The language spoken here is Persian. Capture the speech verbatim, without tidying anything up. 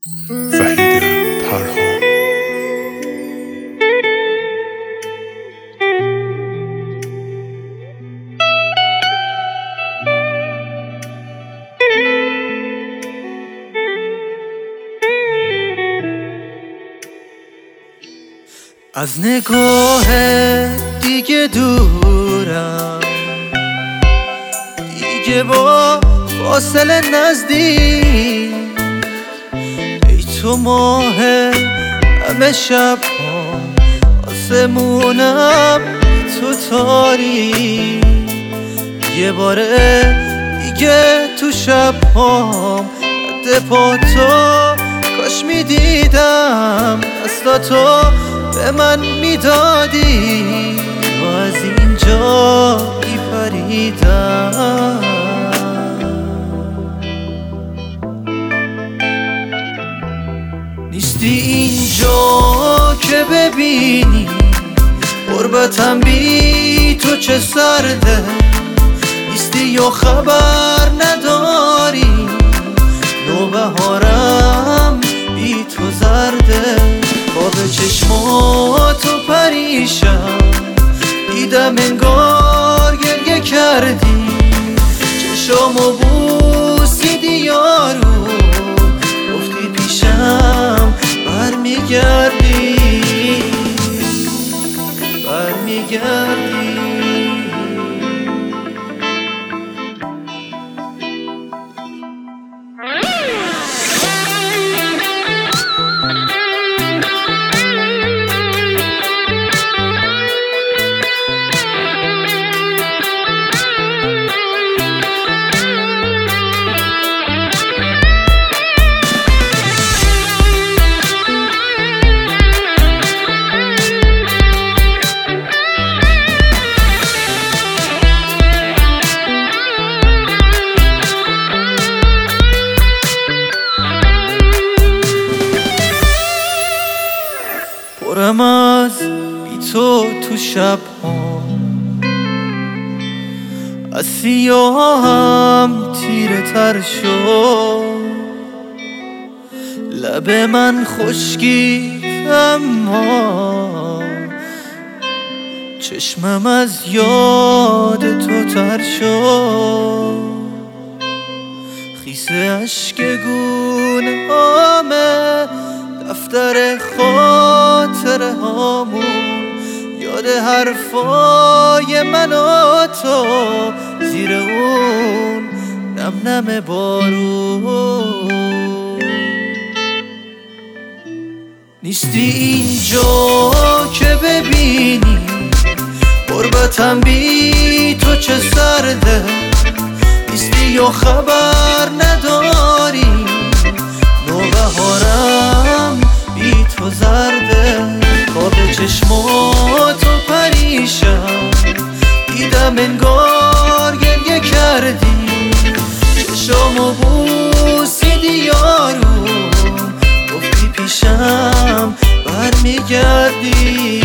وحید پرهام. از نگاه دیگه دورم، دیگه با فاصله نزدیک. ای تو ماه همه شب ها، آسمونم تو تاریک. یه باره دیگه تو شب هام قد پا تو کاش میدیدم، دستاتو به من میدادی و از اینجا میپریدم. نیستی اینجا که ببینی غربتم بی تو چه سرده، نیستی یا خبر نداری نوبهارم بی تو زرده. خواب چشماتو پریشم دیدم انگار گریه کردی، چشامو بوسیدی یارو گفتی پیشم برمیگردی برمیگردی. پرم از بی تو تو شب ها، از سیاهم تیره تر شد. لب من خشکید اما چشمم از یاد تو تر شد. خیس عشق گونه هامه دفتر خاطره هامون، یاد حرفای من و تو زیر اون نم نم بارون. نیستی اینجا که ببینی غربتم بی تو چه سرده، نیستی یا خبر نداری نوبهارم بی تو زرده. خواب چشماتو پریشم دیدم انگار گریه کردی، چشامو بوسیدی یارو گفتی پیشم برمیگردی